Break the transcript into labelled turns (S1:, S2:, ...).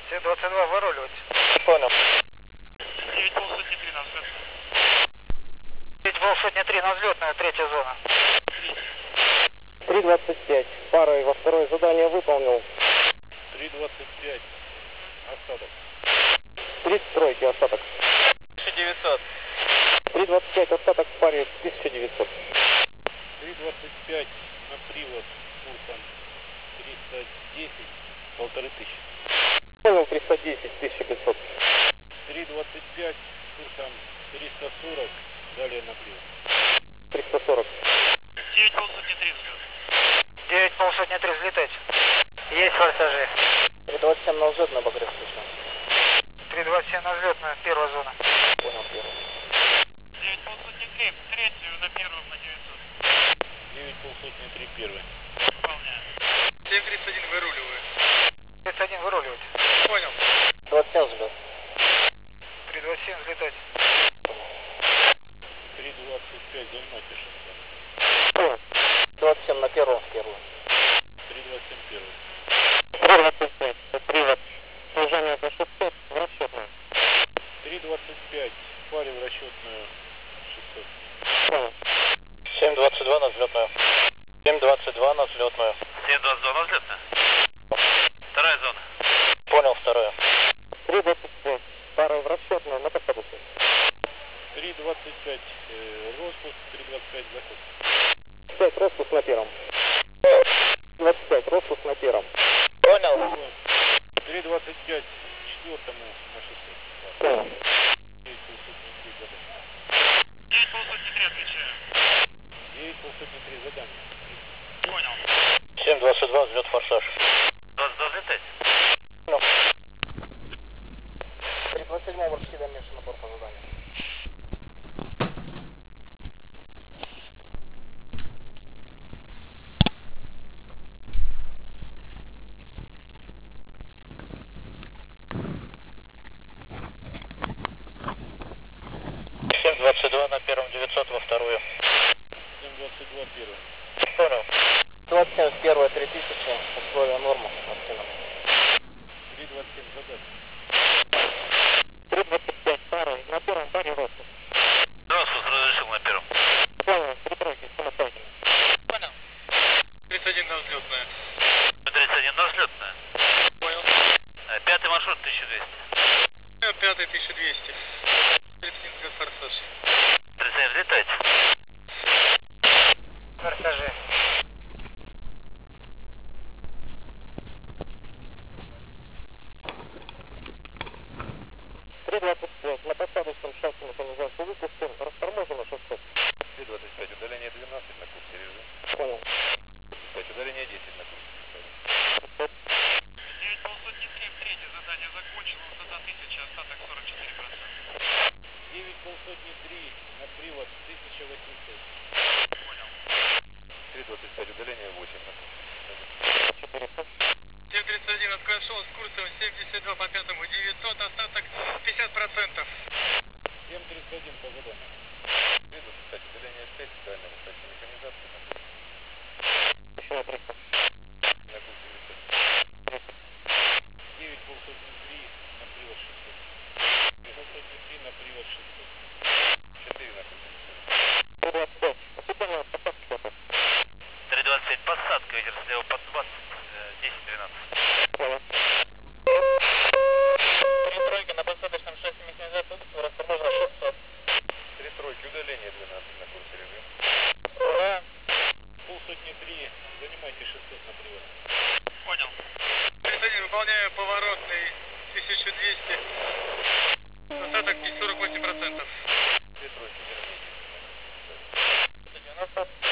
S1: Т-22 выруливать.
S2: Понял.
S3: 9 полсотни 3 на взлет.
S1: 9 полсотни 3 на взлетную, третья зона.
S2: 3.25. Парой во второе задание выполнил.
S4: 3.25. Остаток.
S2: 33 остаток.
S1: 1900.
S2: 3.25 остаток в паре 1900.
S4: 3.25 на привод курсом 310, 1500.
S2: Понял, 310, 1500.
S4: 3.25 курсом 340, далее на привод.
S2: 340.
S3: 9 полсотни 3 взлет.
S1: 9 полсотни 3 взлетать. Есть форсажи.
S2: 327 на взлет на обогрев слышно.
S1: 327 на взлетную, первая зона.
S2: Понял, первый.
S3: 9 полсотни 3, третью на первую на 900.
S4: 9 полсотни 3 первый.
S3: Выполняю.
S1: 731 выруливаю. 31 выруливать.
S3: Понял.
S2: 27 взлет.
S1: 327 взлетать.
S4: 3.25 занимайте 600.
S2: Понял. 27 на первом в первую.
S4: 3.27 первый.
S2: 3.25. Привод. Снижение до 600 в расчетную.
S4: 3.25 в паре в расчетную 600.
S2: Понял. 7.22 на взлетную. 7.22 на взлетную.
S3: 722 на взлетную. Вторая зона.
S2: Понял, второе. 3.25. Парой в расчетную на посадочную.
S4: 3.25 распуск, 3.25 заход.
S2: 5 распуск на первом. 25 распуск на первом.
S1: Понял.
S4: 3.25 четвертому на 600.
S2: Понял.
S4: 9 полсотни 3 задания.
S3: 9 полсотни 3 отвечаю.
S4: 9 полсотни 3 задания.
S3: Понял.
S2: 7.22 взлет форсаж.
S3: 22 взлетать.
S2: Понял. 3.27 ворчки дальнейший набор по заданию. Семь 22 на первом 900 во вторую.
S4: 7.22 первый.
S2: Понял. 27 в первое 3000, условия нормы оценок.
S4: 3.27 задать.
S2: 3.25 пара, на первом паре распуск.
S3: Распуск разрешил на первом.
S2: Понял, 3 тройки самостоятельно.
S3: Понял.
S1: 31 на взлетную.
S3: 31 на взлетную.
S1: Понял.
S3: Пятый маршрут 1200.
S1: Пятый 1200. 31 взлет форсаж.
S3: 37 взлетать.
S1: Форсажи.
S2: На посадочном шасси механизации выпустим, расторможено 600.
S4: 3.25 удаление 12 на курсе режим.
S2: Понял.
S4: 5 удаление 10 на курсе.
S3: 9 полсотни 3, третье задание закончено, высота 1000, остаток 44%.
S4: 9 полсотни 3 на привод 1800.
S3: Понял.
S4: 3.25 удаление 8 на курсе.
S2: 400.
S1: 731 отошел с курсом 72 по пятому 900, остаток 50%.
S4: 7.31 по заданию. 3.25 удаление 5, дальняя высота механизации на курсе.
S2: Еще на 300.
S4: На курсе летать. 9 полсотни 3 на привод 600. полсотни 3 на привод 600. 4 на курсе летать.
S2: 325. Официальная посадка готов.
S3: 325 посадка, ветер слева под 20, 10-12.
S2: Понял.
S1: 3 тройки на посадочном шасси механизации выпустим, расторможено 600.
S4: 3 тройки удаление 12 на курсе режим.
S1: Ура!
S4: Полсотни 3 занимайте 600 на привод.
S3: Понял.
S1: 31 выполняю поворотный 1200. Остаток 48%.
S4: 2 тройки верните.
S1: 190.